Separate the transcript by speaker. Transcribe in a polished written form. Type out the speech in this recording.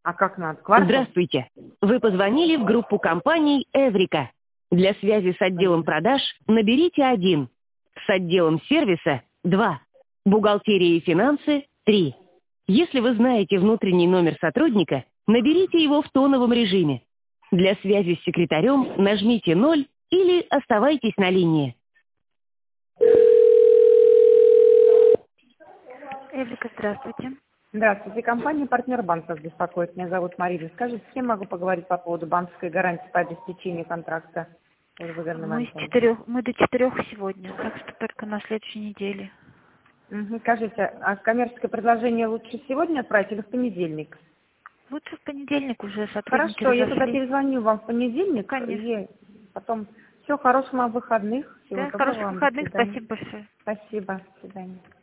Speaker 1: А как надо? Квартал?
Speaker 2: Здравствуйте. Вы позвонили в группу компаний «Эврика». Для связи с отделом продаж наберите 1, с отделом сервиса 2, бухгалтерия и финансы 3. Если вы знаете внутренний номер сотрудника, наберите его в тоновом режиме. Для связи с секретарем нажмите 0 или оставайтесь на линии.
Speaker 3: Эврика, здравствуйте.
Speaker 1: Здравствуйте. Компания «Партнер Банк» вас беспокоит. Меня зовут Марина. Скажите, с кем могу поговорить по поводу банковской гарантии по обеспечению контракта?
Speaker 3: Мы до 4 сегодня, так что только на следующей неделе.
Speaker 1: Скажите, а коммерческое предложение лучше сегодня отправить или в понедельник?
Speaker 3: Лучше в понедельник уже сотрудники
Speaker 1: Хорошо, я тогда
Speaker 3: разошлись.
Speaker 1: перезвоню вам в понедельник.
Speaker 3: Конечно.
Speaker 1: И потом все, хороших вам выходных. Всего
Speaker 3: Да,
Speaker 1: доброго
Speaker 3: хороших
Speaker 1: вам. До
Speaker 3: выходных,
Speaker 1: свидания.
Speaker 3: спасибо большое.
Speaker 1: Спасибо. До свидания.